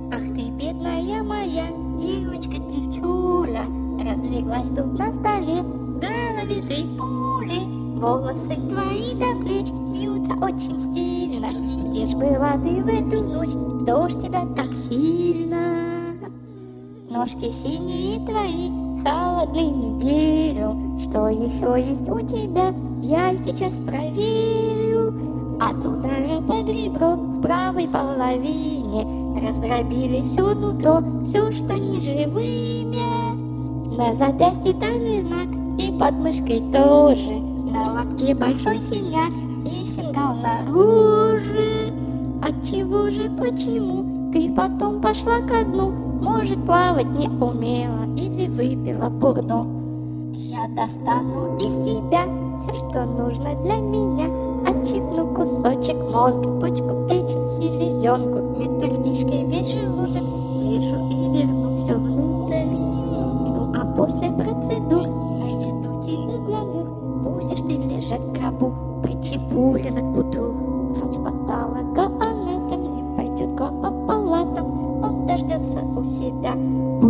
Ах ты, бедная моя девочка-девчуля, разлеглась тут на столе, в голове 3 пули. Волосы твои до плеч вьются очень стильно. Где ж была ты в эту ночь, кто ж тебя так сильно? Ножки синие твои, холодные неделю. Что еще есть у тебя, я сейчас проверю. От удара под ребро в правой половине раздробили все нутро, все, что неживыми. На запястье тайный знак и под мышкой тоже. На лапке большой синяк и фингал наружу. Отчего же, почему ты потом пошла ко дну? Может, плавать не умела или выпила бурну. Я достану из тебя все, что нужно для меня. Отщипну кусочек мозга, почку, печень, селезенку, металлический весь желудок свешу и верну все внутрь. Ну а после процедур наведу тебе гламур. Будешь ты лежать в гробу, причепурена к утру. Врач-патолога, анатом не пойдет к вам по палатам. Он дождется у себя